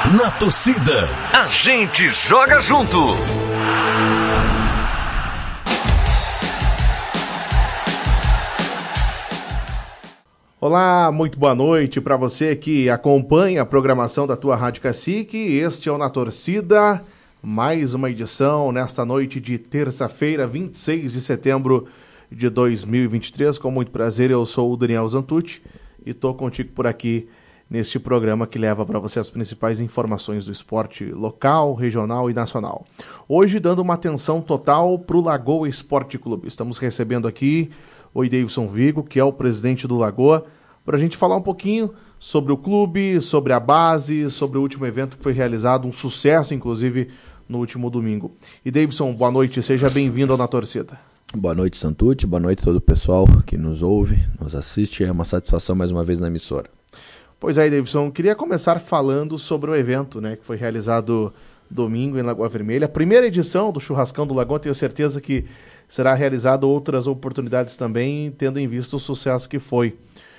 Na torcida, a gente joga junto. Olá, muito boa noite para você que acompanha a programação da tua Rádio Cacique. Este é o Na Torcida, mais uma edição nesta noite de terça-feira, 26 de setembro de 2023. Com muito prazer, eu sou o Daniel Zantucci e estou contigo por aqui neste programa que leva para você as principais informações do esporte local, regional e nacional. Hoje, dando uma atenção total para o Lagoa Esporte Clube. Estamos recebendo aqui o Davidson Vigo, que é o presidente do Lagoa, para a gente falar um pouquinho sobre o clube, sobre a base, sobre o último evento que foi realizado, um sucesso, inclusive, no último domingo. E Davidson, boa noite, seja bem-vindo ao Na Torcida. Boa noite, Santucci, boa noite a todo o pessoal que nos ouve, nos assiste, é uma satisfação mais uma vez na emissora. Pois é, Davidson, queria começar falando sobre o evento, né, que foi realizado domingo em Lagoa Vermelha, a primeira edição do Churrascão do Lagoa. Tenho certeza que será realizado outras oportunidades também, tendo em vista o sucesso que foi.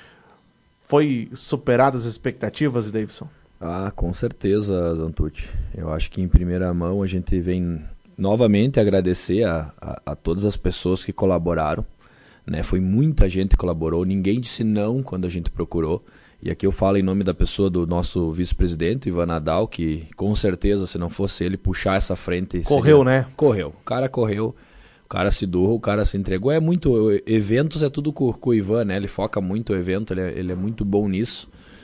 Foi superadas as expectativas, Davidson? Ah, com certeza, Zantucci. Eu acho que em primeira mão a gente vem novamente agradecer a todas as pessoas que colaboraram, né? Foi muita gente que colaborou, ninguém disse não quando a gente procurou. E aqui eu falo em nome da pessoa do nosso vice-presidente, Ivan Nadal, que com certeza, se não fosse ele puxar essa frente... Correu, né? Correu. O cara correu, o cara se doou, o cara se entregou. É muito... Eventos é tudo com o Ivan, né? Ele foca muito no evento, ele é muito bom nisso.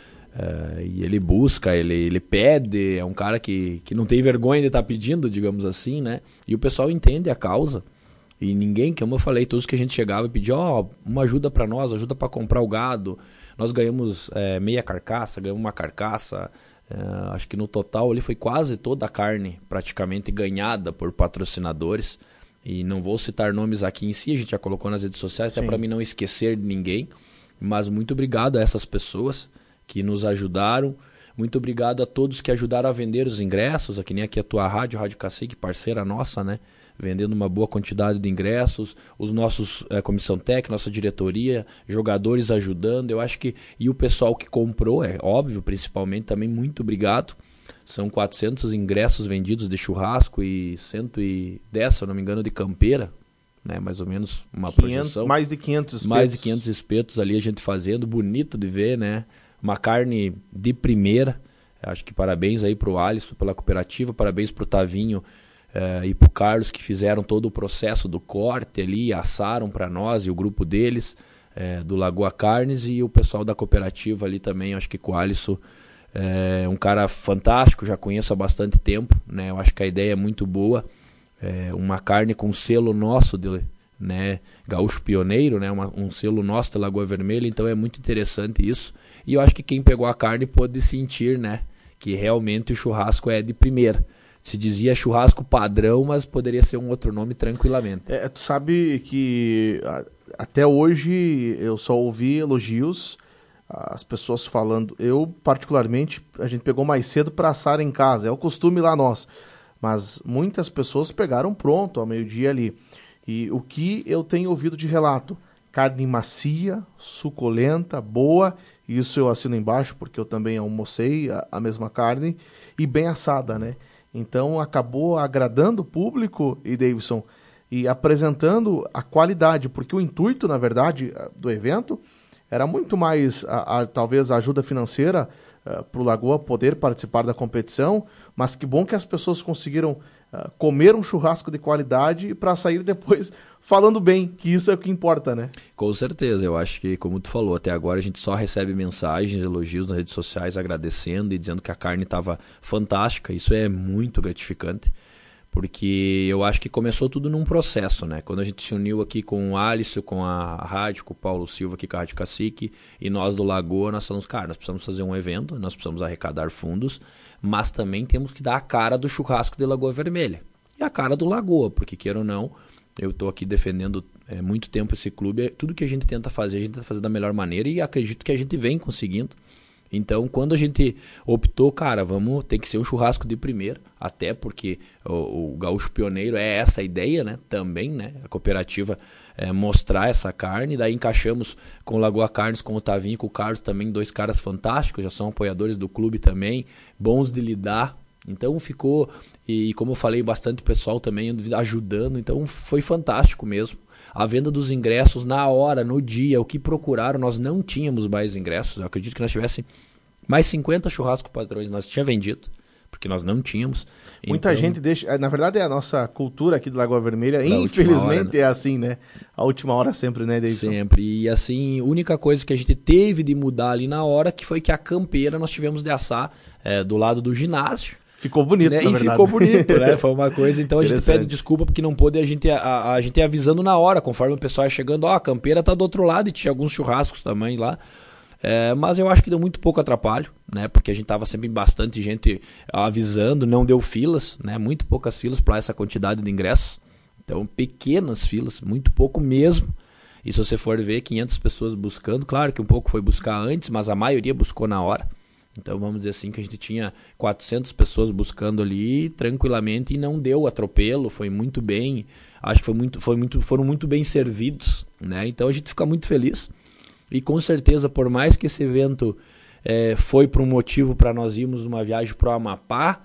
E ele busca, ele pede, é um cara que não tem vergonha de estar pedindo, digamos assim, né? E o pessoal entende a causa. E ninguém, como eu falei, todos que a gente chegava e pedia, uma ajuda para nós, ajuda para comprar o gado. Nós ganhamos meia carcaça, ganhamos uma carcaça. Acho que no total ali foi quase toda a carne praticamente ganhada por patrocinadores. E não vou citar nomes aqui em si, a gente já colocou nas redes sociais, até para mim não esquecer de ninguém. Mas muito obrigado a essas pessoas que nos ajudaram. Muito obrigado a todos que ajudaram a vender os ingressos, que nem aqui a tua Rádio Cacique, parceira nossa, né? Vendendo uma boa quantidade de ingressos, os nossos comissão técnica, nossa diretoria, jogadores ajudando. Eu acho que, e o pessoal que comprou, é óbvio, principalmente também, muito obrigado. São 400 ingressos vendidos de churrasco e 110, se eu não me engano, de campeira, né? Mais ou menos uma projeção. Mais de 500 espetos. Mais de 500 espetos ali a gente fazendo, bonito de ver, né? Uma carne de primeira. Acho que parabéns aí pro Alisson pela cooperativa, parabéns pro Tavinho e pro Carlos, que fizeram todo o processo do corte ali, assaram para nós e o grupo deles, do Lagoa Carnes, e o pessoal da cooperativa ali também. Acho que com o Alisson é um cara fantástico, já conheço há bastante tempo, né? Eu acho que a ideia é muito boa, uma carne com selo nosso, né? Gaúcho Pioneiro, né? Um selo nosso da Lagoa Vermelha, então é muito interessante isso. E eu acho que quem pegou a carne pôde sentir, né, que realmente o churrasco é de primeira. Se dizia churrasco padrão, mas poderia ser um outro nome tranquilamente. Tu sabe que até hoje eu só ouvi elogios, as pessoas falando. Eu, particularmente, a gente pegou mais cedo para assar em casa, é o costume lá nosso. Mas muitas pessoas pegaram pronto ao meio-dia ali. E o que eu tenho ouvido de relato? Carne macia, suculenta, boa. Isso eu assino embaixo, porque eu também almocei a mesma carne, e bem assada, né? Então acabou agradando o público, e Davidson, e apresentando a qualidade, porque o intuito, na verdade, do evento era muito mais, talvez, a ajuda financeira para o Lagoa poder participar da competição, mas que bom que as pessoas conseguiram comer um churrasco de qualidade para sair depois falando bem, que isso é o que importa, né? Com certeza, eu acho que, como tu falou, até agora a gente só recebe mensagens, elogios nas redes sociais, agradecendo e dizendo que a carne estava fantástica. Isso é muito gratificante, porque eu acho que começou tudo num processo, né? Quando a gente se uniu aqui com o Alisson, com a rádio, com o Paulo Silva aqui com a Rádio Cacique, e nós do Lagoa, nós falamos, cara, nós precisamos fazer um evento, nós precisamos arrecadar fundos, mas também temos que dar a cara do churrasco de Lagoa Vermelha. E a cara do Lagoa, porque queira ou não, eu estou aqui defendendo muito tempo esse clube. Tudo que a gente tenta fazer da melhor maneira, e acredito que a gente vem conseguindo. Então, quando a gente optou, cara, tem que ser um churrasco de primeira, até porque o Gaúcho Pioneiro é essa ideia, né? Também, né? A cooperativa mostrar essa carne, daí encaixamos com o Lagoa Carnes, com o Tavinho e com o Carlos também, 2 caras fantásticos, já são apoiadores do clube também, bons de lidar. Então ficou, e como eu falei, bastante pessoal também ajudando, então foi fantástico mesmo. A venda dos ingressos na hora, no dia, o que procuraram, nós não tínhamos mais ingressos. Eu acredito que nós tivéssemos mais 50 churrascos padrões, nós tínhamos vendido, porque nós não tínhamos. Muita então, gente deixa... Na verdade, é a nossa cultura aqui do Lagoa Vermelha, da infelizmente hora, né? É assim, né? A última hora sempre, né, Davidson? Sempre. E assim, a única coisa que a gente teve de mudar ali na hora, que foi que a campeira nós tivemos de assar do lado do ginásio. Ficou bonito, né? Na E verdade. ficou bonito, né? Foi uma coisa. Então a gente pede desculpa porque não pôde a gente ir avisando na hora, conforme o pessoal ia chegando. A campeira tá do outro lado e tinha alguns churrascos também lá. Mas eu acho que deu muito pouco atrapalho, né? Porque a gente tava sempre bastante gente avisando, não deu filas, né? Muito poucas filas para essa quantidade de ingressos. Então, pequenas filas, muito pouco mesmo. E se você for ver, 500 pessoas buscando, claro que um pouco foi buscar antes, mas a maioria buscou na hora. Então vamos dizer assim que a gente tinha 400 pessoas buscando ali tranquilamente e não deu atropelo, foi muito bem, acho que foram muito bem servidos, né? Então a gente fica muito feliz e com certeza, por mais que esse evento foi por um motivo para nós irmos numa viagem para o Amapá,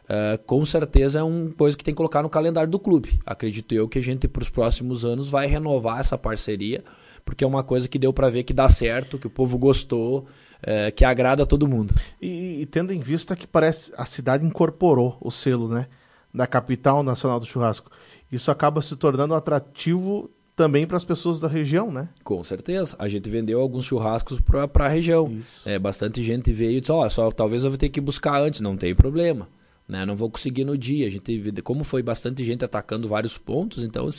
com certeza é uma coisa que tem que colocar no calendário do clube. Acredito eu que a gente para os próximos anos vai renovar essa parceria, porque é uma coisa que deu para ver que dá certo, que o povo gostou, que agrada a todo mundo. E tendo em vista que parece a cidade incorporou o selo, né, da capital nacional do churrasco, isso acaba se tornando atrativo também para as pessoas da região, né? Com certeza. A gente vendeu alguns churrascos para a região. Bastante gente veio e disse, só talvez eu vou ter que buscar antes, não tem problema. Né? Não vou conseguir no dia. A gente, como foi bastante gente atacando vários pontos, então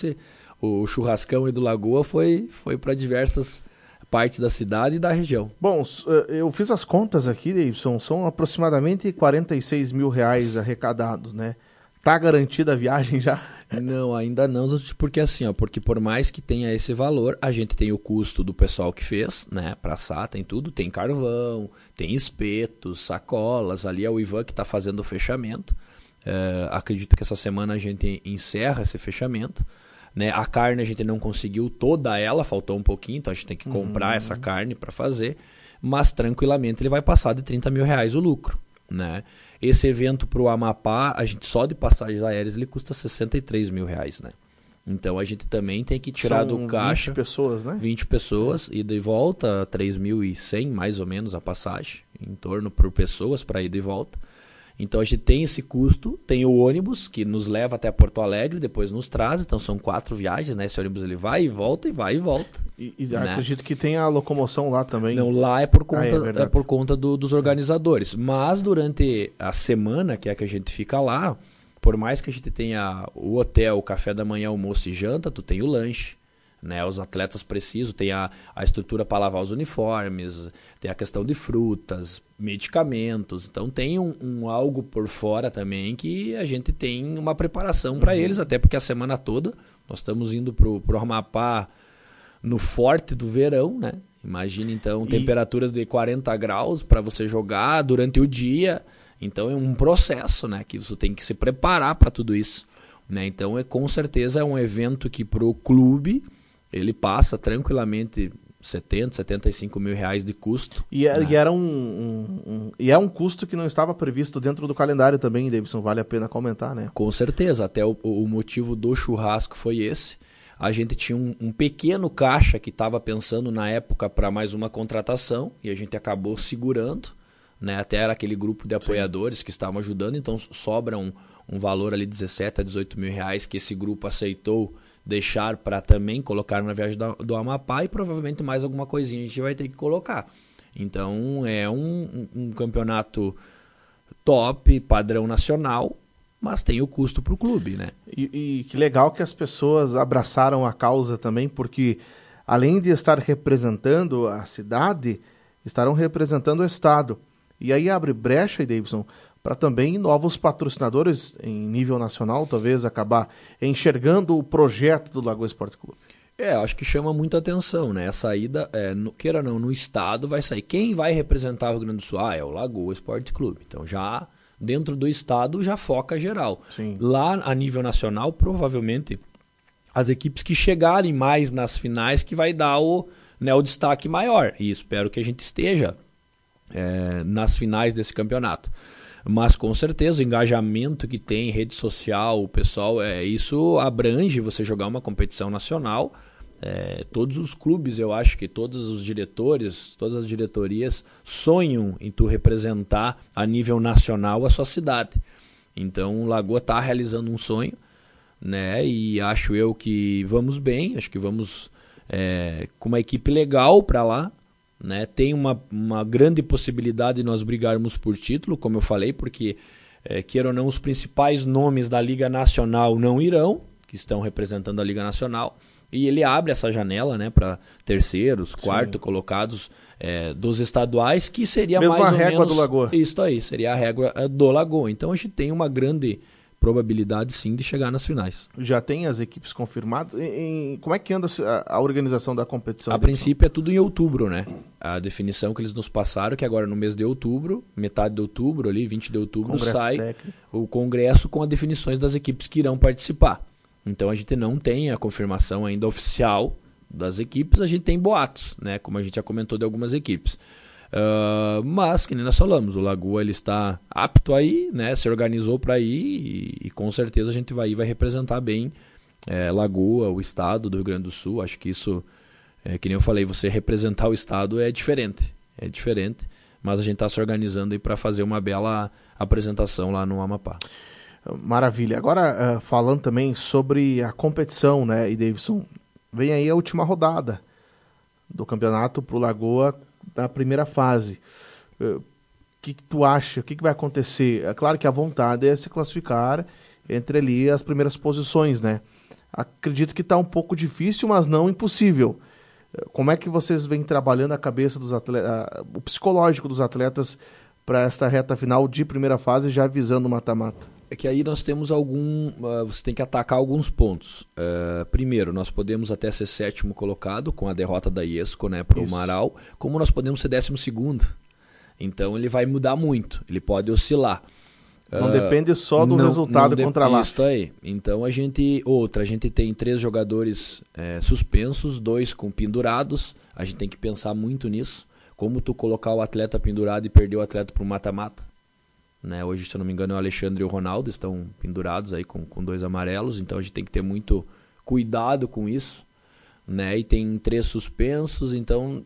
o churrascão aí do Lagoa foi para diversas partes da cidade e da região. Bom, eu fiz as contas aqui, Davidson, são aproximadamente R$46 mil arrecadados, né? Tá garantida a viagem já? Não, ainda não, porque assim, porque por mais que tenha esse valor, a gente tem o custo do pessoal que fez, né, pra assar, tem tudo, tem carvão, tem espetos, sacolas, ali é o Ivan que tá fazendo o fechamento. Acredito que essa semana a gente encerra esse fechamento. Né? A carne a gente não conseguiu toda ela, faltou um pouquinho, então a gente tem que comprar essa carne para fazer, mas tranquilamente ele vai passar de R$30 mil o lucro. Né? Esse evento para o Amapá, a gente só de passagens aéreas ele custa R$63 mil, né? Então a gente também tem que tirar do caixa 20 pessoas, né? 20 pessoas, ida e volta, 3.100 mais ou menos a passagem, em torno por pessoas para ida e volta. Então a gente tem esse custo, tem o ônibus que nos leva até Porto Alegre, depois nos traz, então são 4 viagens, né? Esse ônibus ele vai e volta e vai e volta. Né? Acredito que tem a locomoção lá também. Não, lá é por conta, dos organizadores. Mas durante a semana, que é que a gente fica lá, por mais que a gente tenha o hotel, o café da manhã, almoço e janta, tu tem o lanche. Né, os atletas precisam, tem a estrutura para lavar os uniformes, tem a questão de frutas, medicamentos, então tem algo por fora também que a gente tem uma preparação para eles, até porque a semana toda nós estamos indo pro Amapá no forte do verão, né? Imagina então temperaturas de 40 graus para você jogar durante o dia, então é um processo, né, que você tem que se preparar para tudo isso, né? Então com certeza é um evento que pro clube ele passa tranquilamente 70, 75 mil reais de custo. E era um custo que não estava previsto dentro do calendário também, Davidson, vale a pena comentar, né? Com certeza, até o motivo do churrasco foi esse. A gente tinha um pequeno caixa que estava pensando na época para mais uma contratação e a gente acabou segurando, né? Até era aquele grupo de apoiadores que estavam ajudando, então sobra um valor ali de 17 a 18 mil reais que esse grupo aceitou deixar para também colocar na viagem do Amapá e provavelmente mais alguma coisinha a gente vai ter que colocar. Então é um campeonato top, padrão nacional, mas tem o custo para o clube, né? E que legal que as pessoas abraçaram a causa também, porque além de estar representando a cidade, estarão representando o estado. E aí abre brecha, Davidson, para também novos patrocinadores em nível nacional, talvez acabar enxergando o projeto do Lagoa Esporte Clube. Acho que chama muito atenção, né? A saída, queira ou não, no estado vai sair. Quem vai representar o Rio Grande do Sul? É o Lagoa Esporte Clube. Então já dentro do estado já foca geral. Sim. Lá a nível nacional, provavelmente as equipes que chegarem mais nas finais que vai dar o destaque maior. E espero que a gente esteja nas finais desse campeonato. Mas com certeza o engajamento que tem em rede social, o pessoal, isso abrange você jogar uma competição nacional. Todos os clubes, eu acho que todos os diretores, todas as diretorias sonham em tu representar a nível nacional a sua cidade. Então o Lagoa está realizando um sonho, né? E acho eu que vamos bem, acho que vamos com uma equipe legal para lá, né? Tem uma grande possibilidade de nós brigarmos por título, como eu falei, porque queira ou não, os principais nomes da Liga Nacional não irão, que estão representando a Liga Nacional. E ele abre essa janela, né, para terceiros, quartos colocados dos estaduais, que seria mesmo mais ou menos... a régua do Lagoa. Isso aí, seria a régua do Lagoa. Então a gente tem uma grande probabilidade, sim, de chegar nas finais. Já tem as equipes confirmadas? Como é que anda a organização da competição? A princípio é tudo em outubro, né? A definição que eles nos passaram, que agora no mês de outubro, metade de outubro, ali, 20 de outubro, Congresso sai técnico. O congresso com as definições das equipes que irão participar. Então a gente não tem a confirmação ainda oficial das equipes, a gente tem boatos, né? Como a gente já comentou de algumas equipes. Mas, que nem nós falamos, o Lagoa ele está apto aí, né? Se organizou para ir e com certeza a gente vai representar bem Lagoa, o estado do Rio Grande do Sul. Acho que isso, que nem eu falei, você representar o estado é diferente, mas a gente está se organizando aí para fazer uma bela apresentação lá no Amapá. Maravilha. Agora, falando também sobre a competição, né, e Davidson, vem aí a última rodada do campeonato para o Lagoa na primeira fase. O que tu acha? O que vai acontecer? É claro que a vontade é se classificar entre ali as primeiras posições, né? Acredito que está um pouco difícil, mas não impossível. Como é que vocês vêm trabalhando a cabeça dos atletas, o psicológico dos atletas para esta reta final de primeira fase, já visando o mata-mata? É que aí nós temos você tem que atacar alguns pontos. Primeiro, nós podemos até ser 7º colocado com a derrota da Iesco, né, para o Marau, como nós podemos ser 12º. Então ele vai mudar muito, ele pode oscilar. Não depende só do resultado contra a LAF. Isso aí. Então a gente tem 3 jogadores suspensos, 2 com pendurados. A gente tem que pensar muito nisso. Como tu colocar o atleta pendurado e perder o atleta para o mata-mata. Né? Hoje, se eu não me engano, o Alexandre e o Ronaldo estão pendurados aí com 2 amarelos, então a gente tem que ter muito cuidado com isso, né? E tem 3 suspensos, então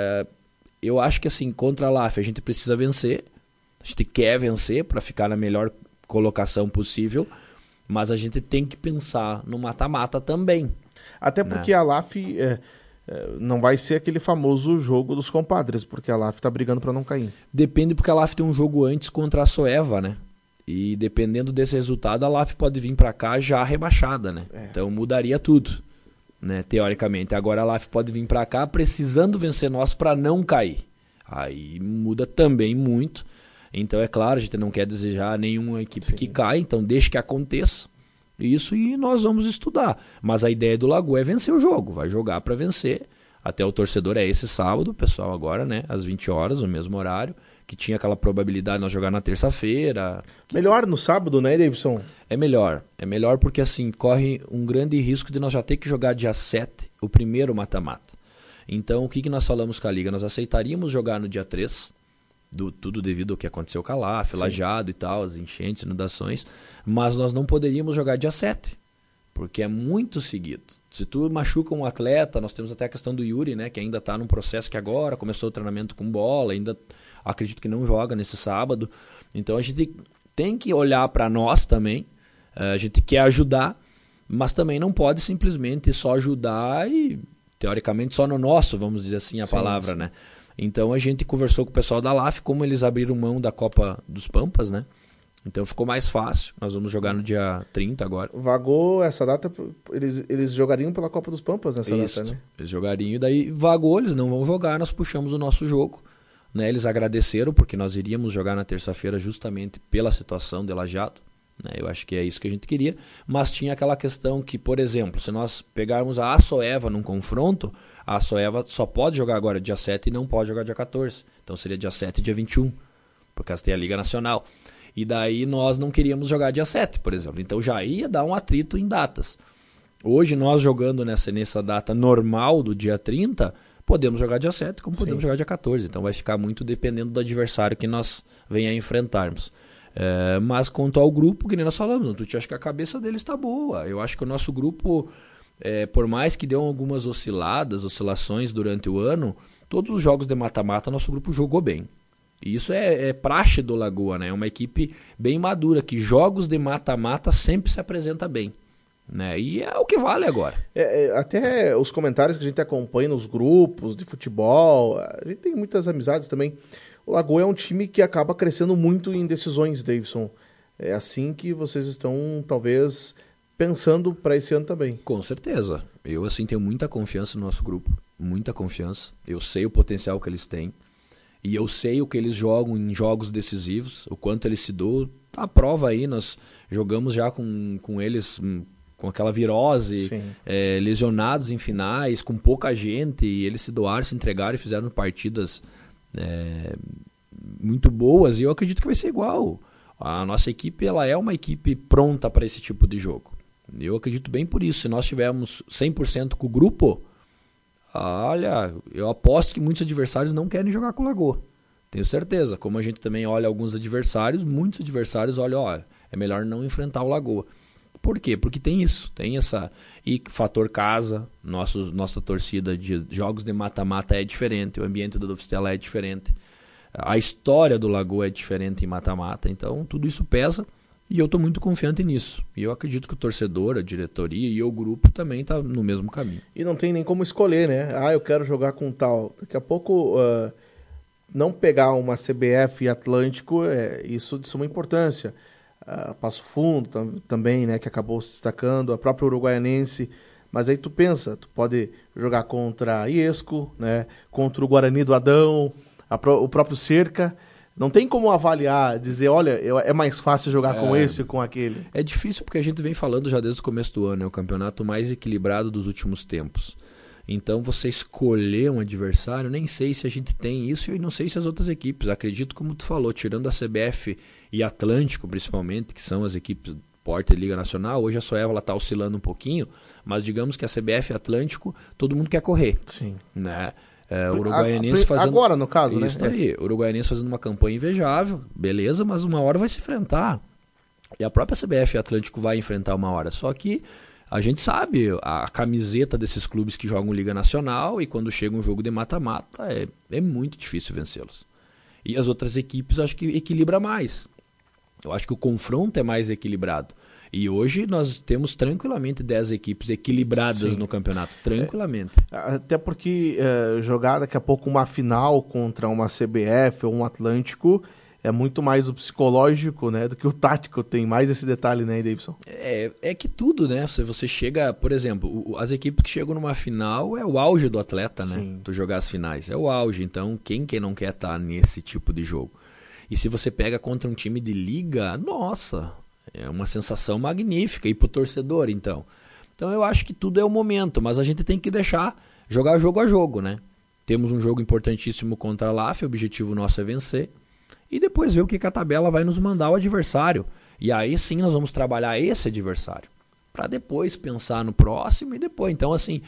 eu acho que assim, contra a LAF a gente precisa vencer, a gente quer vencer para ficar na melhor colocação possível, mas a gente tem que pensar no mata-mata também. Até porque a LAF não vai ser aquele famoso jogo dos compadres, porque a LAF está brigando para não cair. Depende, porque a LAF tem um jogo antes contra a Soeva, né? E dependendo desse resultado, a LAF pode vir para cá já rebaixada, né? Então mudaria tudo, né? Teoricamente. Agora a LAF pode vir para cá precisando vencer nós para não cair. Aí muda também muito. Então é claro, a gente não quer desejar nenhuma equipe que caia, então deixe que aconteça. Isso, e nós vamos estudar. Mas a ideia do Lagoa é vencer o jogo. Vai jogar para vencer. Até o torcedor esse sábado, pessoal, agora, né? Às 20 horas, no mesmo horário. Que tinha aquela probabilidade de nós jogar na terça-feira. Melhor no sábado, né, Davidson? É melhor. É melhor porque, assim, corre um grande risco de nós já ter que jogar dia 7, o primeiro mata-mata. Então, o que nós falamos com a Liga? Nós aceitaríamos jogar no dia 3, tudo devido ao que aconteceu com a LAF, Lajeado e tal, as enchentes, inundações, mas nós não poderíamos jogar dia 7, porque é muito seguido. Se tu machuca um atleta, nós temos até a questão do Yuri, né, que ainda está num processo que agora começou o treinamento com bola, ainda acredito que não joga nesse sábado, então a gente tem que olhar para nós também, a gente quer ajudar, mas também não pode simplesmente só ajudar e, teoricamente, só no nosso, vamos dizer assim a palavra, né? Então a gente conversou com o pessoal da LAF, como eles abriram mão da Copa dos Pampas, né? Então ficou mais fácil. Nós vamos jogar no dia 30 agora. Vagou essa data, eles jogariam pela Copa dos Pampas nessa data, né? Eles jogariam, e daí vagou, eles não vão jogar, nós puxamos o nosso jogo. Né? Eles agradeceram, porque nós iríamos jogar na terça-feira justamente pela situação de Lajeado, né? Eu acho que é isso que a gente queria, mas tinha aquela questão que, por exemplo, se nós pegarmos a Açoeva num confronto, a Açoeva só pode jogar agora dia 7 e não pode jogar dia 14. Então seria dia 7 e dia 21, por causa tem a Liga Nacional. E daí nós não queríamos jogar dia 7, por exemplo. Então já ia dar um atrito em datas. Hoje nós jogando nessa data normal do dia 30, podemos jogar dia 7 como podemos jogar dia 14. Então vai ficar muito dependendo do adversário que nós venha a enfrentarmos. Mas quanto ao grupo, que nem nós falamos, o Tuti, acho que a cabeça deles está boa. Eu acho que o nosso grupo, por mais que deu algumas oscilações durante o ano, todos os jogos de mata-mata nosso grupo jogou bem. E isso é praxe do Lagoa, né? É uma equipe bem madura, que jogos de mata-mata sempre se apresenta bem. Né? E é o que vale agora. Até os comentários que a gente acompanha nos grupos de futebol, a gente tem muitas amizades também. O Lagoa é um time que acaba crescendo muito em decisões, Davidson. É assim que vocês estão, talvez, pensando para esse ano também. Com certeza. Eu, assim, tenho muita confiança no nosso grupo. Muita confiança. Eu sei o potencial que eles têm. E eu sei o que eles jogam em jogos decisivos, o quanto eles se doam. Tá a prova aí, nós jogamos já com eles com aquela virose, lesionados em finais, com pouca gente, e eles se doaram, se entregaram e fizeram partidas muito boas, e eu acredito que vai ser igual. A nossa equipe, ela é uma equipe pronta para esse tipo de jogo. Eu acredito bem por isso. Se nós tivermos 100% com o grupo, olha, eu aposto que muitos adversários não querem jogar com o Lagoa. Tenho certeza. Como a gente também olha alguns adversários, muitos adversários olham, olha, é melhor não enfrentar o Lagoa. Por quê? Porque tem isso, tem essa... E fator casa, nossa torcida de jogos de mata-mata é diferente, o ambiente do Dofstella é diferente, a história do Lagoa é diferente em mata-mata, então tudo isso pesa e eu estou muito confiante nisso. E eu acredito que o torcedor, a diretoria e o grupo também está no mesmo caminho. E não tem nem como escolher, né? Eu quero jogar com tal. Daqui a pouco, não pegar uma CBF e Atlântico, isso de suma importância. Passo Fundo também, né, que acabou se destacando, a própria Uruguaianense, mas aí tu pensa, tu pode jogar contra a Iesco, né, contra o Guarani do Adão, o próprio Cerca, não tem como avaliar, dizer, olha, é mais fácil jogar com esse ou com aquele. É difícil porque a gente vem falando já desde o começo do ano, é o campeonato mais equilibrado dos últimos tempos. Então você escolher um adversário, nem sei se a gente tem isso e não sei se as outras equipes. Acredito, como tu falou, tirando a CBF e Atlântico principalmente, que são as equipes Porta e Liga Nacional, hoje a Soeva está oscilando um pouquinho, mas digamos que a CBF e Atlântico, todo mundo quer correr. Sim. Né? O Uruguaianense fazendo... Agora, no caso, isso, né? Aí, o Uruguaianense fazendo uma campanha invejável, beleza, mas uma hora vai se enfrentar. E a própria CBF e Atlântico vai enfrentar uma hora. Só que a gente sabe a camiseta desses clubes que jogam Liga Nacional e quando chega um jogo de mata-mata é muito difícil vencê-los. E as outras equipes acho que equilibra mais. Eu acho que o confronto é mais equilibrado. E hoje nós temos tranquilamente 10 equipes equilibradas no campeonato. Tranquilamente. Até porque jogar daqui a pouco uma final contra uma CBF ou um Atlântico é muito mais o psicológico, né, do que o tático. Tem mais esse detalhe, né, Davidson? É que tudo, né? Se você chega, por exemplo, as equipes que chegam numa final é o auge do atleta, né? Sim. Tu jogar as finais. É o auge. Então, quem não quer estar nesse tipo de jogo? E se você pega contra um time de liga, nossa, é uma sensação magnífica. E pro torcedor, então. Então, eu acho que tudo é o momento, mas a gente tem que deixar jogar jogo a jogo, né? Temos um jogo importantíssimo contra a LAF, o objetivo nosso é vencer. E depois ver o que a tabela vai nos mandar o adversário. E aí sim nós vamos trabalhar esse adversário. Para depois pensar no próximo e depois. Então assim,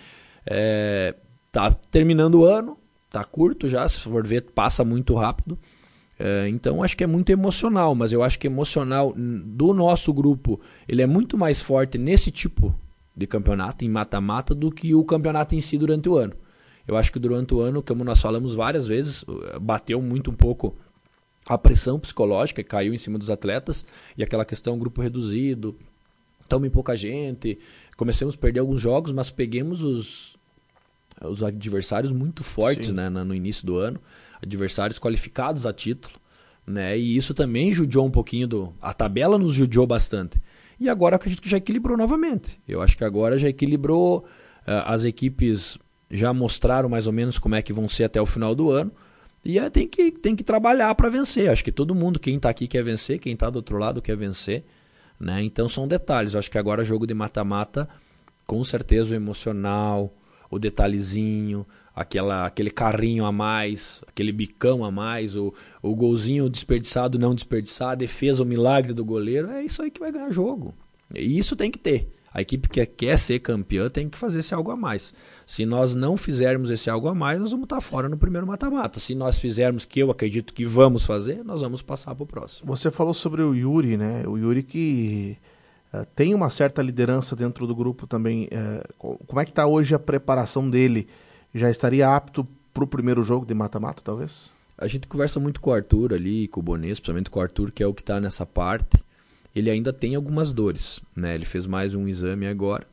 tá terminando o ano, tá curto já, se for ver, passa muito rápido. Então acho que é muito emocional, mas eu acho que emocional do nosso grupo, ele é muito mais forte nesse tipo de campeonato, em mata-mata, do que o campeonato em si durante o ano. Eu acho que durante o ano, como nós falamos várias vezes, bateu muito um pouco a pressão psicológica, caiu em cima dos atletas, e aquela questão grupo reduzido, tamo em pouca gente, começamos a perder alguns jogos, mas peguemos os adversários muito fortes, né, no início do ano, adversários qualificados a título, né, e isso também judiou um pouquinho, a tabela nos judiou bastante, e agora acredito que já equilibrou novamente. Eu acho que agora já equilibrou, as equipes já mostraram mais ou menos como é que vão ser até o final do ano, e tem que trabalhar para vencer. Acho que todo mundo, quem está aqui quer vencer, quem está do outro lado quer vencer, né? Então são detalhes. Eu acho que agora jogo de mata-mata, com certeza o emocional, o detalhezinho, aquele carrinho a mais, aquele bicão a mais, o golzinho desperdiçado, não desperdiçar, a defesa, o milagre do goleiro, é isso aí que vai ganhar jogo. E isso tem que ter. A equipe que quer ser campeã tem que fazer esse algo a mais. Se nós não fizermos esse algo a mais, nós vamos estar fora no primeiro mata-mata. Se nós fizermos, que eu acredito que vamos fazer, nós vamos passar para o próximo. Você falou sobre o Yuri, né? O Yuri que tem uma certa liderança dentro do grupo também. Como é que está hoje a preparação dele? Já estaria apto para o primeiro jogo de mata-mata, talvez? A gente conversa muito com o Arthur ali, com o Bonês, principalmente com o Arthur, que é o que está nessa parte. Ele ainda tem algumas dores, né? Ele fez mais um exame agora.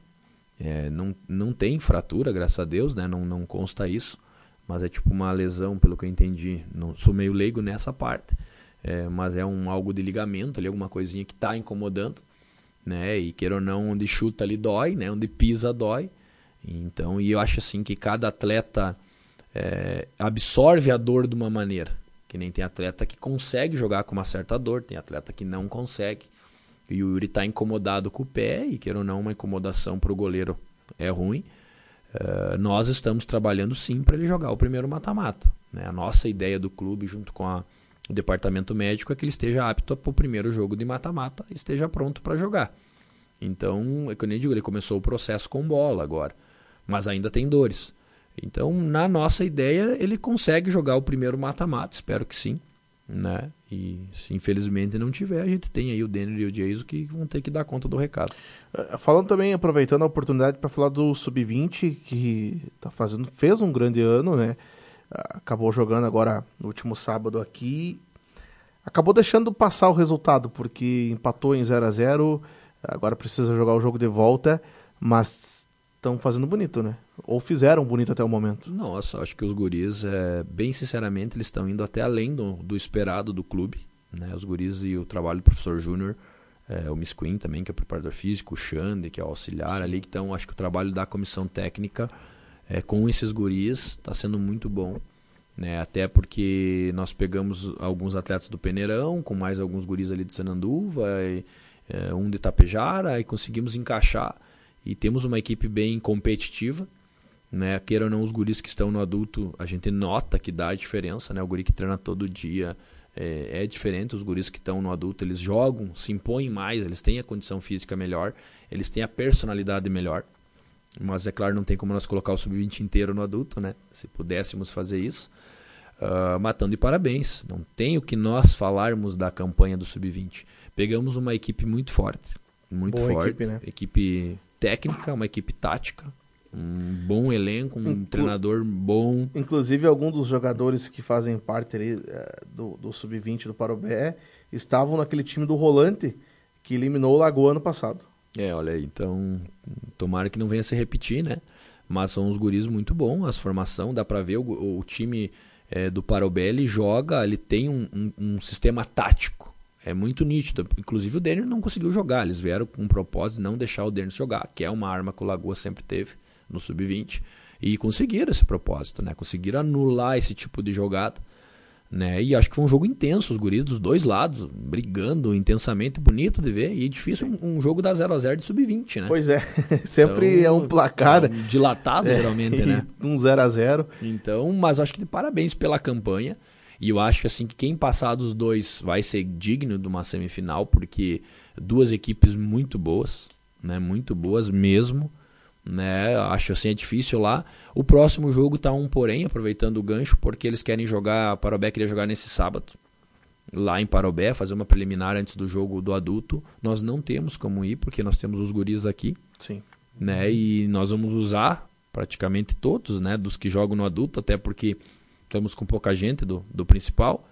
Não tem fratura, graças a Deus, né? Não consta isso. Mas é tipo uma lesão, pelo que eu entendi. Não sou meio leigo nessa parte. Mas é algo de ligamento ali, alguma coisinha que está incomodando, né? E queira ou não, onde chuta ali dói, né? Onde pisa dói. Então, e eu acho assim que cada atleta absorve a dor de uma maneira. Que nem tem atleta que consegue jogar com uma certa dor, tem atleta que não consegue. E o Yuri está incomodado com o pé, e queira ou não, uma incomodação para o goleiro é ruim. Nós estamos trabalhando sim para ele jogar o primeiro mata-mata, né? A nossa ideia do clube, junto com o departamento médico, é que ele esteja apto para o primeiro jogo de mata-mata e esteja pronto para jogar. Então, é que eu nem digo, ele começou o processo com bola agora, mas ainda tem dores. Então, na nossa ideia, ele consegue jogar o primeiro mata-mata, espero que sim, né? E se infelizmente não tiver, a gente tem aí o Denner e o Jason que vão ter que dar conta do recado. Falando também, aproveitando a oportunidade para falar do Sub-20, que fez um grande ano, né? Acabou jogando agora no último sábado aqui, acabou deixando passar o resultado, porque empatou em 0-0, agora precisa jogar o jogo de volta, mas estão fazendo bonito, né? Ou fizeram bonito até o momento. Nossa, acho que os guris, bem sinceramente, eles estão indo até além do esperado do clube, né? Os guris e o trabalho do professor Júnior, o Miss Queen também, que é o preparador físico, o Xande, que é o auxiliar. Sim. Ali, então acho que o trabalho da comissão técnica com esses guris está sendo muito bom, né? Até porque nós pegamos alguns atletas do Peneirão, com mais alguns guris ali de Sananduva, um de Tapejara, e conseguimos encaixar. E temos uma equipe bem competitiva, né? Queira ou não, os guris que estão no adulto, a gente nota que dá a diferença, né? O guri que treina todo dia é diferente. Os guris que estão no adulto, eles jogam, se impõem mais, eles têm a condição física melhor, eles têm a personalidade melhor. Mas é claro, não tem como nós colocar o Sub-20 inteiro no adulto, né? Se pudéssemos fazer isso. Matando de parabéns. Não tem o que nós falarmos da campanha do Sub-20. Pegamos uma equipe muito forte. Muito boa forte. Equipe, né? Equipe técnica, uma equipe tática. Um bom elenco, um treinador bom. Inclusive, alguns dos jogadores que fazem parte ali, do Sub-20 do Parobé estavam naquele time do Rolante que eliminou o Lagoa ano passado. Olha aí, então tomara que não venha se repetir, né? Mas são uns guris muito bons, as formação, dá pra ver o time do Parobé, ele joga, ele tem um sistema tático, é muito nítido. Inclusive o Denner não conseguiu jogar, eles vieram com um propósito de não deixar o Denner jogar, que é uma arma que o Lagoa sempre teve no Sub-20, e conseguiram esse propósito, né? Conseguiram anular esse tipo de jogada, né? E acho que foi um jogo intenso, os guris dos dois lados brigando intensamente, bonito de ver, e é difícil um jogo da 0-0 de Sub-20, né? Pois é, sempre então, é um placar dilatado geralmente, né? Um 0-0. Então, mas acho que de parabéns pela campanha, e eu acho que assim, que quem passar dos dois vai ser digno de uma semifinal, porque duas equipes muito boas, né? Muito boas mesmo, né? Acho assim, é difícil lá. O próximo jogo tá porém, aproveitando o gancho, porque eles querem jogar, a Parobé queria jogar nesse sábado lá em Parobé, fazer uma preliminar antes do jogo do adulto. Nós não temos como ir, porque nós temos os guris aqui. Sim. Né? E nós vamos usar praticamente todos, né? Dos que jogam no adulto, até porque estamos com pouca gente do principal,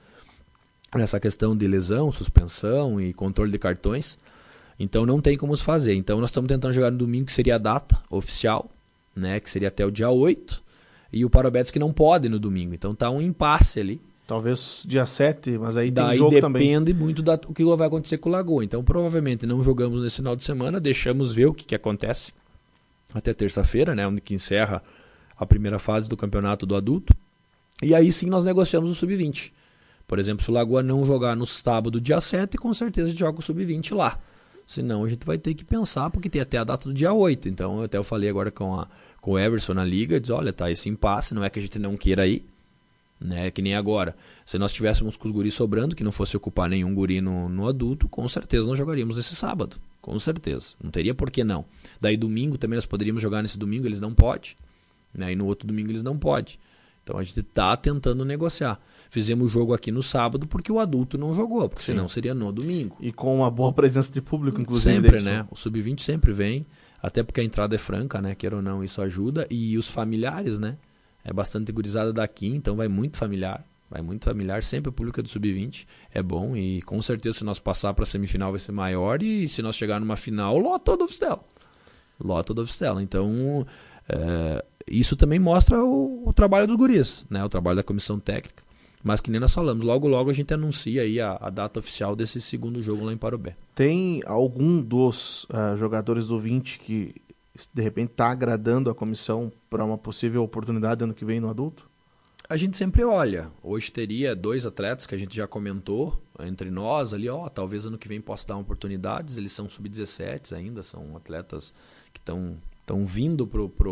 nessa questão de lesão, suspensão e controle de cartões. Então não tem como se fazer. Então nós estamos tentando jogar no domingo, que seria a data oficial, né? Que seria até o dia 8. E o Parobé que não pode no domingo. Então tá um impasse ali. Talvez dia 7, mas aí daí tem jogo também. Depende muito do que vai acontecer com o Lagoa. Então provavelmente não jogamos nesse final de semana, deixamos ver o que acontece até terça-feira, né? Onde que encerra a primeira fase do campeonato do adulto. E aí sim nós negociamos o Sub-20. Por exemplo, se o Lagoa não jogar no sábado, dia 7, com certeza a gente joga o Sub-20 lá. senão a gente vai ter que pensar, porque tem até a data do dia 8. Então, eu falei agora com o Everson na liga, diz, olha, tá esse impasse, não é que a gente não queira ir, né? Que nem agora. Se nós tivéssemos com os guris sobrando, que não fosse ocupar nenhum guri no adulto, com certeza nós jogaríamos esse sábado. Com certeza. Não teria por que não. Daí domingo também nós poderíamos jogar nesse domingo, eles não podem. Né? E no outro domingo eles não podem. Então a gente está tentando negociar. Fizemos o jogo aqui no sábado porque o adulto não jogou, porque senão seria no domingo. E com uma boa presença de público, inclusive. Sempre, Davidson. né? O Sub-20 sempre vem, até porque a entrada é franca, né? Quer ou não, isso ajuda. E os familiares, né? É bastante gurizada daqui, então vai muito familiar. Vai muito familiar, sempre o público é do Sub-20, é bom. E com certeza se nós passar para a semifinal vai ser maior. E se nós chegar numa final, lota do Oficial. Lota do Oficial. Então, isso também mostra o trabalho dos guris, né? O trabalho da comissão técnica. Mas que nem nós falamos, logo logo a gente anuncia aí a data oficial desse segundo jogo lá em Parobé. Tem algum dos jogadores do 20 que de repente está agradando a comissão para uma possível oportunidade ano que vem no adulto? A gente sempre olha. Hoje teria 2 atletas que a gente já comentou entre nós ali, talvez ano que vem possa dar oportunidades. Eles são sub-17 ainda, são atletas que estão vindo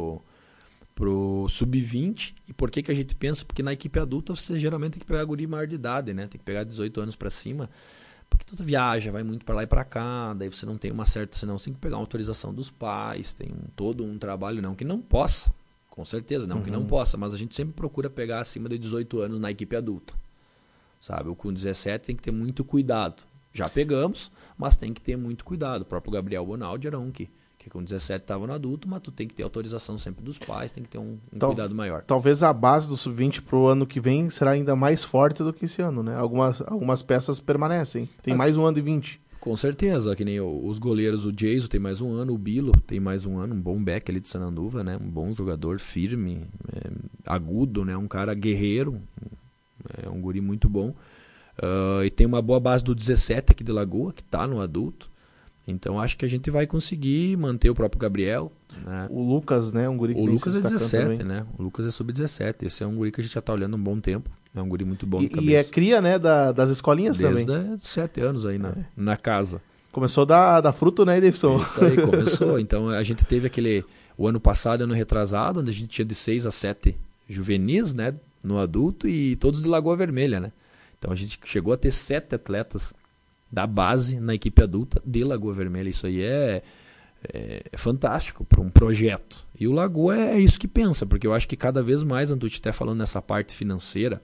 pro sub-20. E por que a gente pensa? Porque na equipe adulta você geralmente tem que pegar guri maior de idade, né? Tem que pegar 18 anos para cima, porque tu viaja, vai muito para lá e para cá, daí você não tem uma certa, senão você tem que pegar uma autorização dos pais, tem todo um trabalho, não que não possa, com certeza, não que não possa, mas a gente sempre procura pegar acima de 18 anos na equipe adulta, sabe? O com 17 tem que ter muito cuidado. Já pegamos, mas tem que ter muito cuidado. O próprio Gabriel Bonaldi era um que com 17 estava no adulto, mas tu tem que ter autorização sempre dos pais, tem que ter um cuidado maior. Talvez a base do Sub-20 para o ano que vem será ainda mais forte do que esse ano, né? Algumas peças permanecem. Tem mais um ano de 20. Com certeza, que nem os goleiros, o Jason tem mais um ano, o Bilo tem mais um ano, um bom back ali de Sananduva, né? Um bom jogador, firme, agudo, né? Um cara guerreiro, é um guri muito bom. E tem uma boa base do 17 aqui de Lagoa, que está no adulto. Então acho que a gente vai conseguir manter o próprio Gabriel, né? O Lucas, né? Um guri que o vem Lucas se é destacando 17, também. né? O Lucas é sub-17. Esse é um guri que a gente já está olhando há um bom tempo. É um guri muito bom de cabeça. E é cria, né? Das escolinhas Desde também. 7 anos aí na casa. Começou a dar fruto, né, Davidson? Isso aí, começou. Então a gente teve o ano passado, ano retrasado, onde a gente tinha de 6 a 7 juvenis, né? No adulto e todos de Lagoa Vermelha, né? Então a gente chegou a ter 7 atletas da base na equipe adulta de Lagoa Vermelha. Isso aí é fantástico para um projeto. E o Lagoa é isso que pensa, porque eu acho que cada vez mais, Antucci, até falando nessa parte financeira,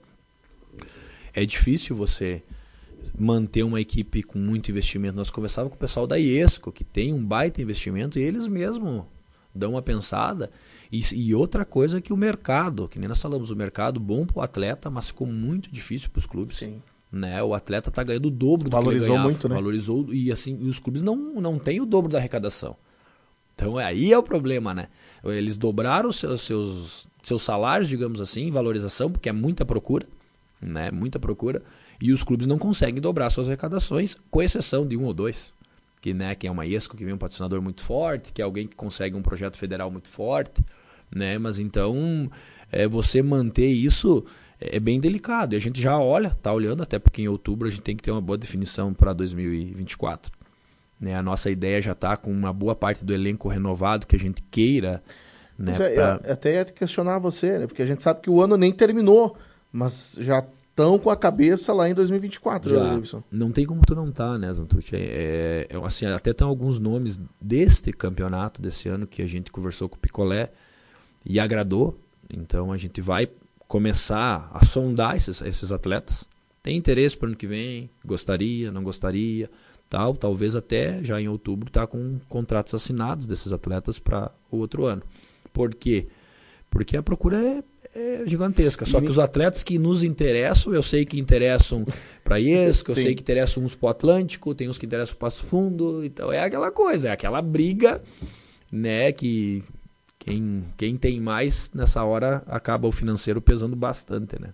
é difícil você manter uma equipe com muito investimento. Nós conversávamos com o pessoal da IESCO, que tem um baita investimento, e eles mesmos dão uma pensada. E outra coisa é que o mercado, que nem nós falamos, o mercado bom para o atleta, mas ficou muito difícil para os clubes. Sim. Né? O atleta está ganhando o dobro do Valorizou que ele ganhava. muito, né? Valorizou, e assim, os clubes não têm o dobro da arrecadação. Então aí é o problema, né? Eles dobraram os seus salários, digamos assim, em valorização, porque é muita procura, né? Muita procura, e os clubes não conseguem dobrar suas arrecadações, com exceção de 1 ou 2, que é uma IESCO, que vem um patrocinador muito forte, que é alguém que consegue um projeto federal muito forte, né? Mas então você manter isso é bem delicado. E a gente já está olhando, até porque em outubro a gente tem que ter uma boa definição para 2024. Né? A nossa ideia já está com uma boa parte do elenco renovado que a gente queira. Né, eu até ia questionar você, né? Porque a gente sabe que o ano nem terminou, mas já estão com a cabeça lá em 2024, já. Davidson. Não tem como tu não estar, né, Zantucci? Assim, até tem alguns nomes deste campeonato, desse ano, que a gente conversou com o Picolé e agradou. Então a gente vai começar a sondar esses atletas. Tem interesse para o ano que vem? Gostaria, não gostaria? Talvez até já em outubro está com contratos assinados desses atletas para o outro ano. Por quê? Porque a procura é gigantesca. Só que os atletas que nos interessam, eu sei que interessam para IESCO, eu sei que interessam uns para o Atlântico, tem uns que interessam para o Passo Fundo. Então é aquela coisa, é aquela briga, né, que quem tem mais, nessa hora, acaba o financeiro pesando bastante, né?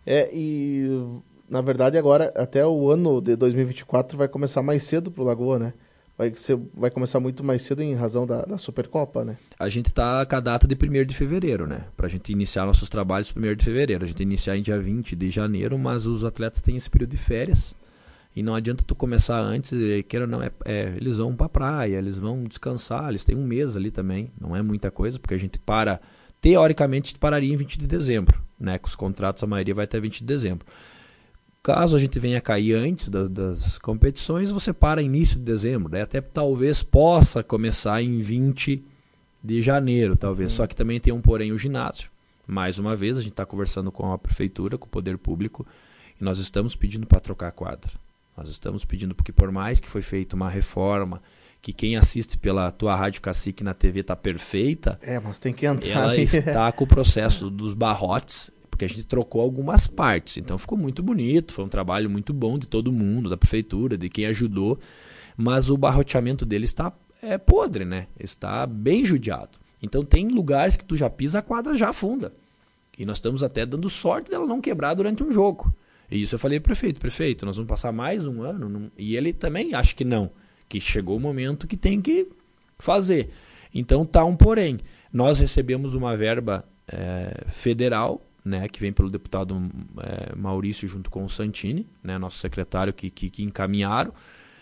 E na verdade agora, até o ano de 2024 vai começar mais cedo pro Lagoa, né? Vai começar muito mais cedo em razão da Supercopa, né? A gente está com a data de 1º de fevereiro, né? Pra gente iniciar nossos trabalhos 1º de fevereiro. A gente iniciar em dia 20 de janeiro, mas os atletas têm esse período de férias. E não adianta tu começar antes, queira ou não, eles vão pra praia, eles vão descansar, eles têm um mês ali também, não é muita coisa, porque a gente teoricamente pararia em 20 de dezembro, né? Com os contratos a maioria vai até 20 de dezembro. Caso a gente venha cair antes das competições, você para início de dezembro, né? Até talvez possa começar em 20 de janeiro, talvez, só que também tem porém o ginásio. Mais uma vez, a gente está conversando com a prefeitura, com o poder público, e nós estamos pedindo para trocar a quadra. Nós estamos pedindo, porque por mais que foi feita uma reforma, que quem assiste pela tua Rádio Cacique na TV está perfeita, mas tem que entrar. Ela está com o processo dos barrotes, porque a gente trocou algumas partes. Então ficou muito bonito, foi um trabalho muito bom de todo mundo, da prefeitura, de quem ajudou, mas o barroteamento dele está podre, né? Está bem judiado. Então tem lugares que tu já pisa, a quadra já afunda. E nós estamos até dando sorte dela não quebrar durante um jogo. E isso eu falei, prefeito, nós vamos passar mais um ano. E ele também acha que não, que chegou o momento que tem que fazer. Então tá um porém. Nós recebemos uma verba federal, né, que vem pelo deputado Maurício junto com o Santini, né, nosso secretário que encaminharam,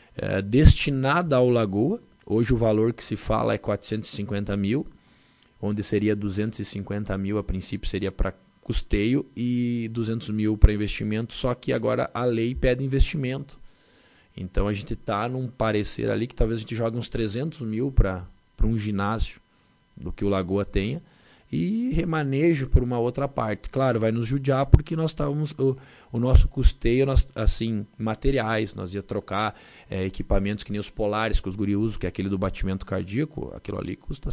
destinada ao Lagoa. Hoje o valor que se fala é 450 mil, onde seria 250 mil a princípio seria para custeio e 200 mil para investimento, só que agora a lei pede investimento. Então a gente está num parecer ali que talvez a gente jogue uns 300 mil para um ginásio do que o Lagoa tenha e remanejo por uma outra parte. Claro, vai nos judiar porque nós estávamos o nosso custeio, assim, materiais, nós ia trocar equipamentos que nem os polares que os guri usam, que é aquele do batimento cardíaco, aquilo ali custa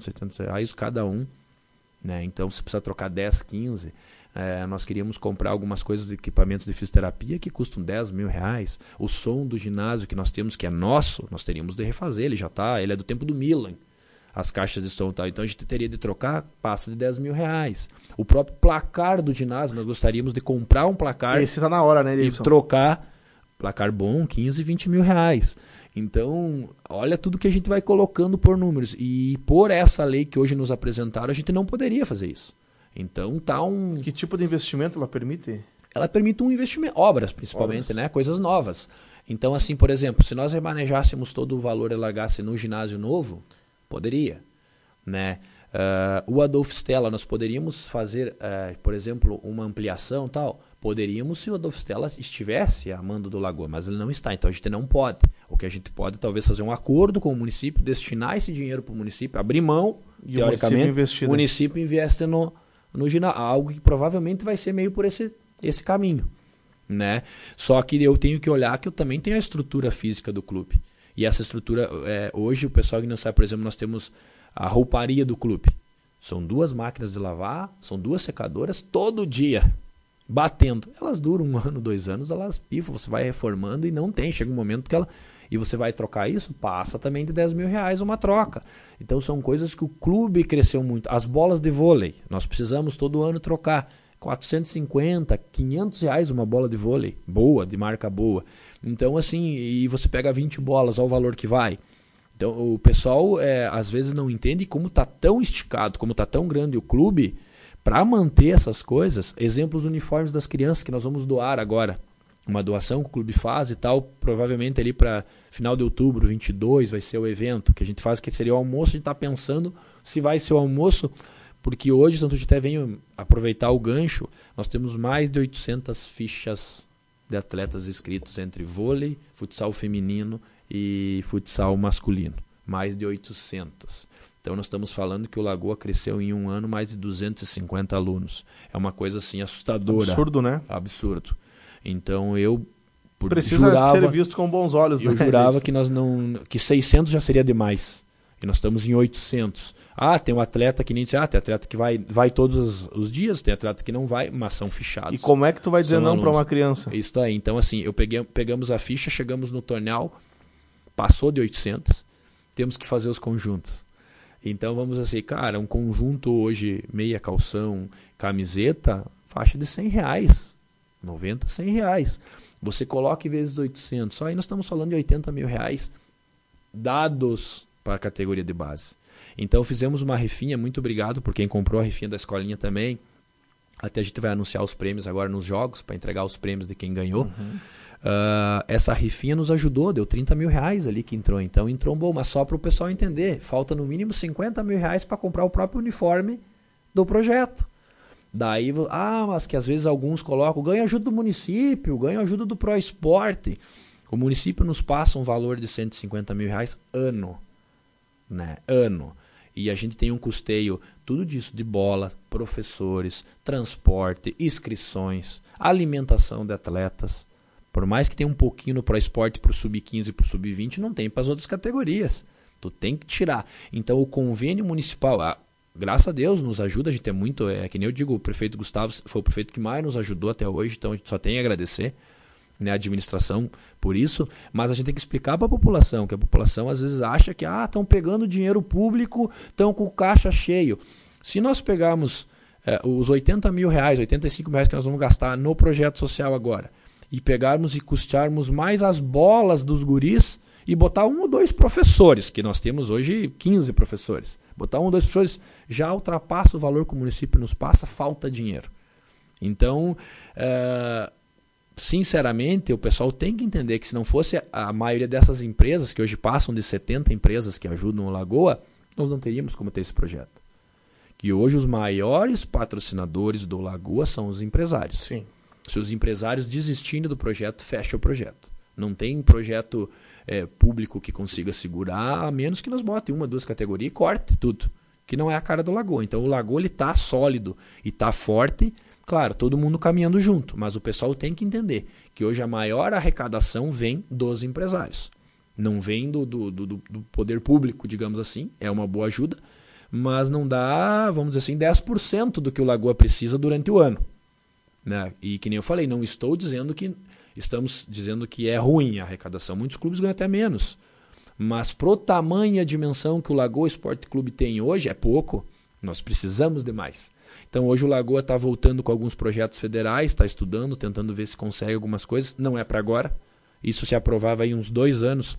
R$700 cada um, né? Então você precisa trocar 10, 15. Nós queríamos comprar algumas coisas de equipamentos de fisioterapia que custam R$10 mil. O som do ginásio que nós temos, que é nosso, nós teríamos de refazer, ele é do tempo do Milan, as caixas de som e tal. Então a gente teria de trocar, passa de R$10 mil. O próprio placar do ginásio, nós gostaríamos de comprar um placar. Esse tá na hora, né, Davidson? E trocar, placar bom, 15, 20 mil reais. Então, olha tudo que a gente vai colocando por números. E por essa lei que hoje nos apresentaram, a gente não poderia fazer isso. Então tá um... Que tipo de investimento ela permite? Ela permite um investimento, obras principalmente, né? Coisas novas. Então, assim, por exemplo, se nós remanejássemos todo o valor e largasse no ginásio novo, poderia, né? O Adolfo Stella, nós poderíamos fazer, por exemplo, uma ampliação tal? Poderíamos se o Adolfo Stella estivesse a mando do Lagoa, mas ele não está, então a gente não pode. O que a gente pode talvez fazer um acordo com o município, destinar esse dinheiro para o município, abrir mão, e teoricamente, o município investe no ginásio, algo que provavelmente vai ser meio por esse caminho, né? Só que eu tenho que olhar que eu também tenho a estrutura física do clube. E essa estrutura, hoje o pessoal que não sabe, por exemplo, nós temos a rouparia do clube. São 2 máquinas de lavar, são 2 secadoras todo dia, batendo. Elas duram 1 ano, 2 anos, elas pifam, você vai reformando e não tem. Chega um momento que e você vai trocar isso, passa também de R$10 mil uma troca. Então são coisas que o clube cresceu muito. As bolas de vôlei, nós precisamos todo ano trocar. 450, R$500 uma bola de vôlei, boa, de marca boa. Então assim, e você pega 20 bolas, olha o valor que vai. Então o pessoal às vezes não entende como está tão esticado, como está tão grande o clube, para manter essas coisas. Exemplos, uniformes das crianças que nós vamos doar agora. Uma doação que o clube faz e tal, provavelmente ali para final de outubro, 22, vai ser o evento que a gente faz, que seria o almoço. A gente está pensando se vai ser o almoço, porque hoje, tanto de até venho aproveitar o gancho, nós temos mais de 800 fichas de atletas inscritos entre vôlei, futsal feminino e futsal masculino. Mais de 800. Então nós estamos falando que o Lagoa cresceu em 1 ano mais de 250 alunos. É uma coisa assim assustadora. Absurdo, né? Absurdo. Então eu precisa ser visto com bons olhos, né? Eu jurava que 600 já seria demais. E nós estamos em 800. Tem um atleta que nem disse, tem atleta que vai todos os dias, tem atleta que não vai, mas são fichados. E como é que tu vai dizer não para uma criança? Isso aí. Então assim, pegamos a ficha, chegamos no torneio, passou de 800, temos que fazer os conjuntos. Então vamos assim, cara, um conjunto hoje, meia calção, camiseta, faixa de R$100, 90, R$100. Você coloca em vezes 800, só aí nós estamos falando de R$80 mil dados para a categoria de base. Então fizemos uma rifinha, muito obrigado por quem comprou a rifinha da escolinha também. Até a gente vai anunciar os prêmios agora nos jogos, para entregar os prêmios de quem ganhou. Essa rifinha nos ajudou, deu 30 mil reais ali que entrou. Então entrou bom, mas só para o pessoal entender. Falta no mínimo 50 mil reais para comprar o próprio uniforme do projeto. Daí, mas que às vezes alguns colocam, ganha ajuda do município, ganha ajuda do ProEsporte. O município nos passa um valor de 150 mil reais ano, né? Ano. E a gente tem um custeio, tudo disso, de bola, professores, transporte, inscrições, alimentação de atletas. Por mais que tenha um pouquinho no ProEsporte para o Sub-15 e para o Sub-20, não tem para as outras categorias. Tu tem que tirar. Então o convênio municipal, graças a Deus, nos ajuda. A gente é muito, que nem eu digo, o prefeito Gustavo foi o prefeito que mais nos ajudou até hoje, então a gente só tem a agradecer, né, a administração por isso, mas a gente tem que explicar para a população, que a população às vezes acha que estão pegando dinheiro público, estão com o caixa cheio. Se nós pegarmos os 80 mil reais, 85 mil reais que nós vamos gastar no projeto social agora, e pegarmos e custearmos mais as bolas dos guris e botar 1 ou 2 professores, que nós temos hoje 15 professores, botar 1 ou 2 professores já ultrapassa o valor que o município nos passa, falta dinheiro. Então, sinceramente, o pessoal tem que entender que se não fosse a maioria dessas empresas, que hoje passam de 70 empresas que ajudam o Lagoa, nós não teríamos como ter esse projeto. Que hoje os maiores patrocinadores do Lagoa são os empresários. Sim. Se os empresários desistirem do projeto, fecha o projeto. Não tem projeto público que consiga segurar, a menos que nós botem 1 ou 2 categorias e corte tudo. Que não é a cara do Lagoa. Então o Lagoa está sólido e está forte. Claro, todo mundo caminhando junto, mas o pessoal tem que entender que hoje a maior arrecadação vem dos empresários. Não vem do poder público, digamos assim, é uma boa ajuda, mas não dá, vamos dizer assim, 10% do que o Lagoa precisa durante o ano. Né? E que nem eu falei, não estou dizendo que, estamos dizendo que é ruim a arrecadação, muitos clubes ganham até menos, mas pro tamanho e a dimensão que o Lagoa Esporte Clube tem hoje, é pouco, nós precisamos de mais. Então hoje o Lagoa está voltando com alguns projetos federais, está estudando, tentando ver se consegue algumas coisas. Não é para agora. Isso se aprovava aí uns 2 anos.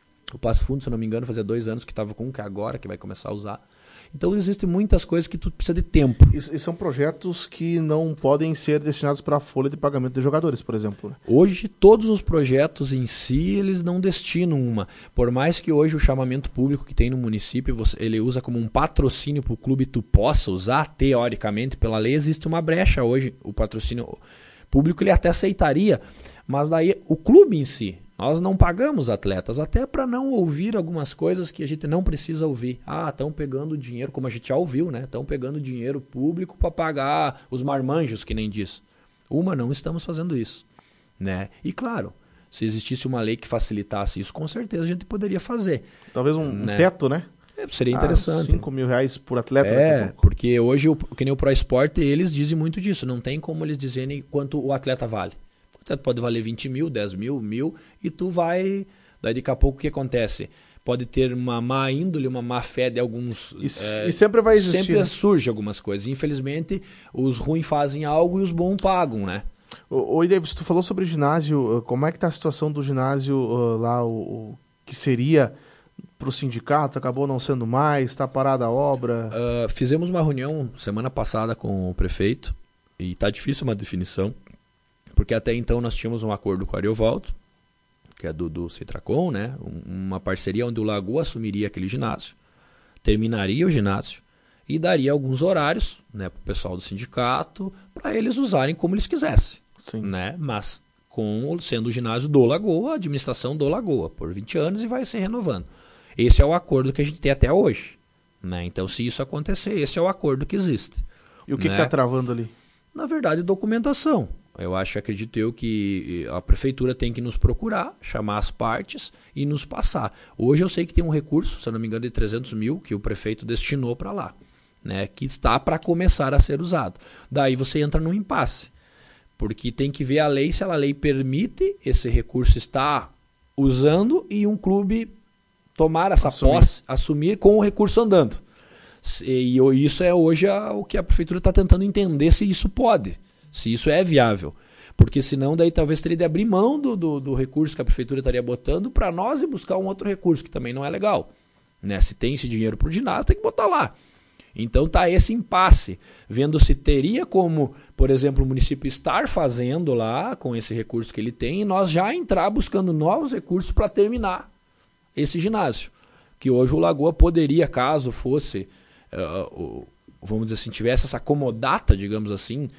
O Passo Fundo, se eu não me engano, fazia 2 anos que estava com que agora que vai começar a usar. Então existem muitas coisas que tu precisa de tempo. E são projetos que não podem ser destinados para a folha de pagamento de jogadores, por exemplo. Né? Hoje todos os projetos em si, eles não destinam uma. Por mais que hoje o chamamento público que tem no município, ele usa como um patrocínio para o clube, tu possa usar, teoricamente, pela lei, existe uma brecha hoje. O patrocínio público ele até aceitaria, mas daí o clube em si, nós não pagamos atletas, até para não ouvir algumas coisas que a gente não precisa ouvir. Estão pegando dinheiro, como a gente já ouviu, né? Estão pegando dinheiro público para pagar os marmanjos, que nem diz. Não estamos fazendo isso. Né? E claro, se existisse uma lei que facilitasse isso, com certeza a gente poderia fazer. Talvez um teto, né? Seria interessante. 5 mil reais por atleta. Porque hoje, que nem o ProEsporte, eles dizem muito disso. Não tem como eles dizerem quanto o atleta vale. Pode valer 20 mil, 10 mil, 1.000, e tu vai... Daí daqui a pouco o que acontece? Pode ter uma má índole, uma má fé de alguns... E sempre vai existir. Sempre surge algumas coisas. Infelizmente, os ruins fazem algo e os bons pagam, né? Oi, Davis, tu falou sobre ginásio. Como é que está a situação do ginásio lá, o que seria para o sindicato? Acabou não sendo mais? Está parada a obra? Fizemos uma reunião semana passada com o prefeito e está difícil uma definição. Porque até então nós tínhamos um acordo com o Ariovaldo, que é do Citracom, né? Uma parceria onde o Lagoa assumiria aquele ginásio, terminaria o ginásio e daria alguns horários, né, para o pessoal do sindicato, para eles usarem como eles quisessem. Sim. Né? Mas sendo o ginásio do Lagoa, a administração do Lagoa, por 20 anos e vai se renovando. Esse é o acordo que a gente tem até hoje. Né? Então, se isso acontecer, esse é o acordo que existe. E o que está travando ali? Na verdade, documentação. Acredito eu que a prefeitura tem que nos procurar, chamar as partes e nos passar. Hoje eu sei que tem um recurso, se eu não me engano, de 300 mil que o prefeito destinou para lá, né, que está para começar a ser usado. Daí você entra num impasse, porque tem que ver a lei, se a lei permite esse recurso estar usando e um clube tomar essa posse, assumir com o recurso andando. E isso é hoje o que a prefeitura está tentando entender, se isso pode. Se isso é viável. Porque senão daí talvez teria de abrir mão do recurso que a prefeitura estaria botando para nós e buscar um outro recurso, que também não é legal. Né? Se tem esse dinheiro para o ginásio, tem que botar lá. Então tá esse impasse, vendo se teria como, por exemplo, o município estar fazendo lá com esse recurso que ele tem e nós já entrar buscando novos recursos para terminar esse ginásio. Que hoje o Lagoa poderia, caso fosse, vamos dizer assim, tivesse essa comodata, digamos assim,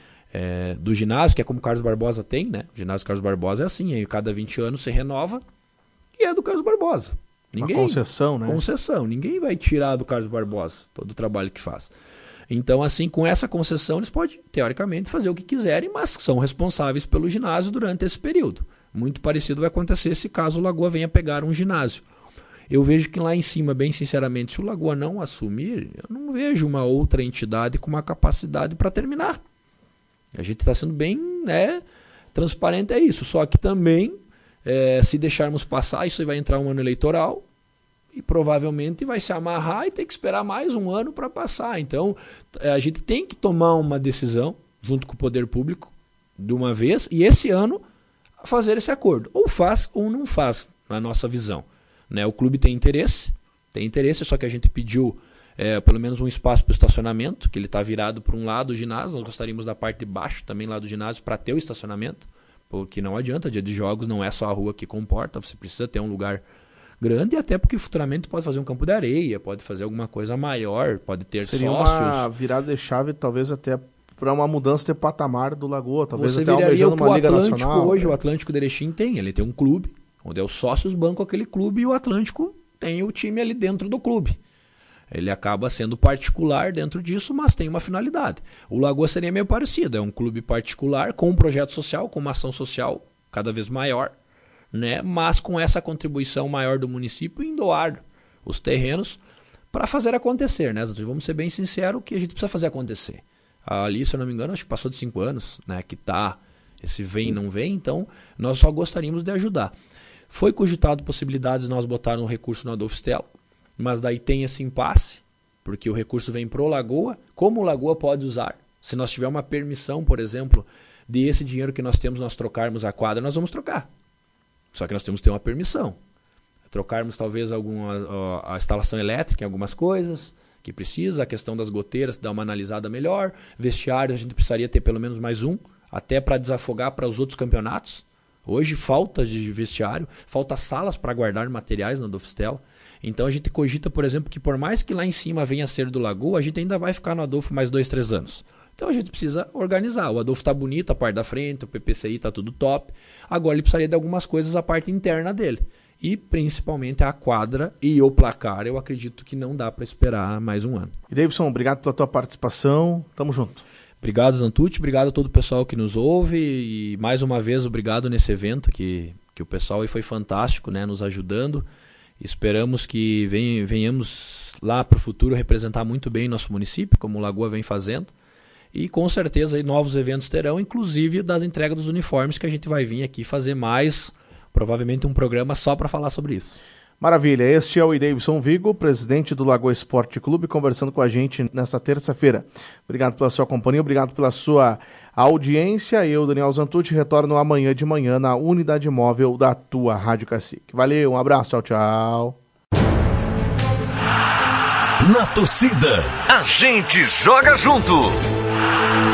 do ginásio, que é como o Carlos Barbosa tem, né? O ginásio Carlos Barbosa é assim, aí cada 20 anos se renova e é do Carlos Barbosa. Uma concessão, né? Concessão. Ninguém vai tirar do Carlos Barbosa todo o trabalho que faz. Então, assim, com essa concessão, eles podem, teoricamente, fazer o que quiserem, mas são responsáveis pelo ginásio durante esse período. Muito parecido vai acontecer se caso o Lagoa venha pegar um ginásio. Eu vejo que lá em cima, bem sinceramente, se o Lagoa não assumir, eu não vejo uma outra entidade com uma capacidade para terminar. A gente está sendo bem transparente, é isso. Só que também, se deixarmos passar, isso vai entrar um ano eleitoral e provavelmente vai se amarrar e ter que esperar mais um ano para passar. Então, a gente tem que tomar uma decisão, junto com o poder público, de uma vez, e esse ano fazer esse acordo. Ou faz ou não faz, na nossa visão. Né? O clube tem interesse, só que a gente pediu pelo menos um espaço para o estacionamento, que ele está virado para um lado do ginásio. Nós gostaríamos da parte de baixo também lá do ginásio para ter o estacionamento, porque não adianta, dia de jogos não é só a rua que comporta, você precisa ter um lugar grande, e até porque futuramente pode fazer um campo de areia, pode fazer alguma coisa maior, pode ter Seria sócios. Uma virada de chave, talvez até para uma mudança de patamar do Lagoa, talvez você até almejando uma Liga Nacional. Hoje o Atlântico de Erechim ele tem um clube, onde os sócios bancam aquele clube e o Atlântico tem o time ali dentro do clube. Ele acaba sendo particular dentro disso, mas tem uma finalidade. O Lagoa seria meio parecido, é um clube particular com um projeto social, com uma ação social cada vez maior, né? Mas com essa contribuição maior do município em doar os terrenos para fazer acontecer. Né? Vamos ser bem sinceros que a gente precisa fazer acontecer. Ali, se eu não me engano, acho que passou de 5 anos, né? Que tá esse vem e não vem, então nós só gostaríamos de ajudar. Foi cogitado possibilidades de nós botar um recurso no Adolfo Stella, mas daí tem esse impasse, porque o recurso vem pro Lagoa. Como o Lagoa pode usar? Se nós tivermos uma permissão, por exemplo, de esse dinheiro que nós temos, nós trocarmos a quadra, nós vamos trocar. Só que nós temos que ter uma permissão. Trocarmos talvez a instalação elétrica em algumas coisas que precisa, a questão das goteiras, dar uma analisada melhor. Vestiário, a gente precisaria ter pelo menos mais um, até para desafogar para os outros campeonatos. Hoje falta de vestiário, falta salas para guardar materiais no Adolfo Stella. Então a gente cogita, por exemplo, que por mais que lá em cima venha a ser do Lagoa, a gente ainda vai ficar no Adolfo mais 2, 3 anos. Então a gente precisa organizar. O Adolfo está bonito, a parte da frente, o PPCI está tudo top. Agora ele precisaria de algumas coisas a parte interna dele. E principalmente a quadra e o placar, eu acredito que não dá para esperar mais um ano. E Davidson, obrigado pela tua participação. Tamo junto. Obrigado, Zantucci. Obrigado a todo o pessoal que nos ouve. E mais uma vez, obrigado nesse evento, que o pessoal aí foi fantástico, né, nos ajudando. Esperamos que venhamos lá para o futuro representar muito bem nosso município, como o Lagoa vem fazendo. E com certeza aí novos eventos terão, inclusive das entregas dos uniformes, que a gente vai vir aqui fazer mais, provavelmente um programa só para falar sobre isso. Maravilha, este é o Davidson Vigo, presidente do Lagoa Esporte Clube, conversando com a gente nesta terça-feira. Obrigado pela sua companhia, obrigado pela sua audiência. Eu, Daniel Zantucci, retorno amanhã de manhã na unidade móvel da tua Rádio Cacique. Valeu, um abraço, tchau, tchau. Na torcida, a gente joga junto.